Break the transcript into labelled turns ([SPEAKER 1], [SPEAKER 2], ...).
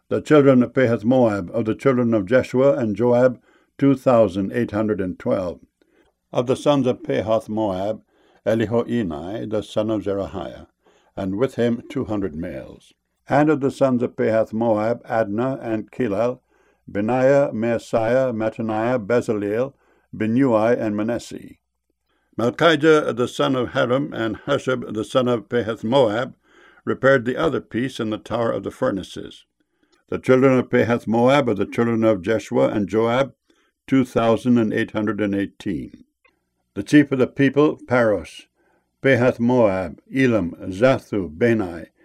[SPEAKER 1] The children of Pahath-Moab, of the children of Jeshua and Joab, 2,812. Of the sons of Pahath-Moab, Elihoenai, the son of Zerahiah, and with him 200 males. And of the sons of Pahath-Moab, Adnah and Kelal, Benaiah, Maaseiah, Mattaniah, Bezaleel, Binnui, and Manasseh. Malchijah, the son of Harim, and Hushab, the son of Pahath-Moab, repaired the other piece in the tower of the furnaces. The children of Pahath-Moab, of the children of Jeshua and Joab, 2,818. The chief of the people, Paros, Pahath-Moab, Elam, Zathu, Benai,